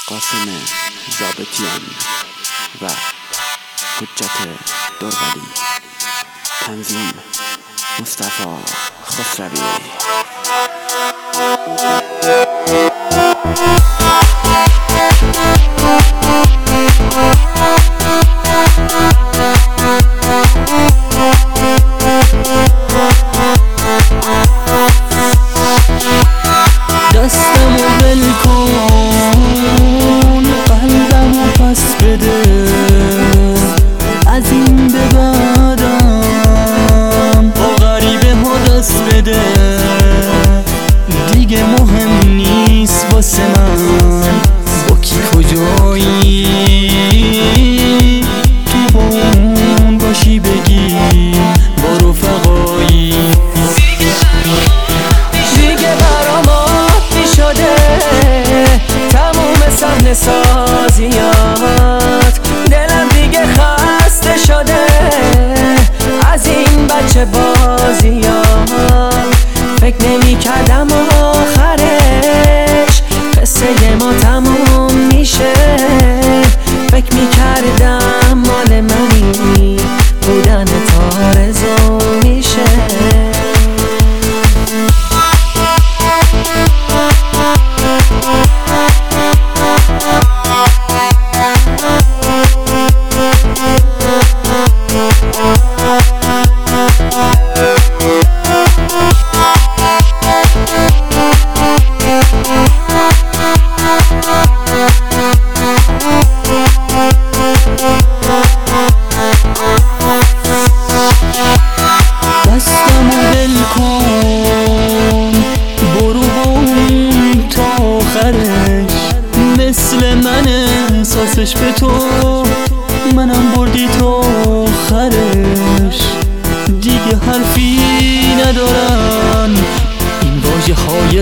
قاسم ضابطیان و حجت دورولی. تنظیم مصطفی خسروی. دستمو ول کن، قلبمو پس بده، از این به بعدم با غریبه ها دست بده. دیگه مهم نیست واسه من با کی کجایی، تو با اون باشی بگی با رفقایی. دیگه برام عادی شده تموم صحنه سازیات، دلم دیگه خسته شده از این بچه بازیات. فکر نمی کردم آخرش قصه ما تموم میشه، فکر می کردم مال منی بودن تا رزو میشه. دستمو ول کن، برو بون تا آخرش، مثل من احساسش به تو، منم بردی تا آخرش. دیگه حرفی ندارن این واژه های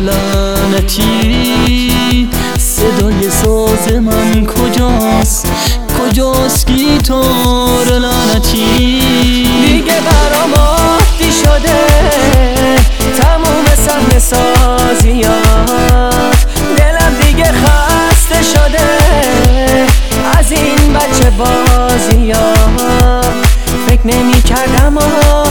لعنتی، صدای ساز من کجاست، کجاست گیتار لعنتی. دیگه برام عادی شده تموم صحنه سازیات، دلم دیگه خسته شده از این بچه بازیات. فکر نمی کردم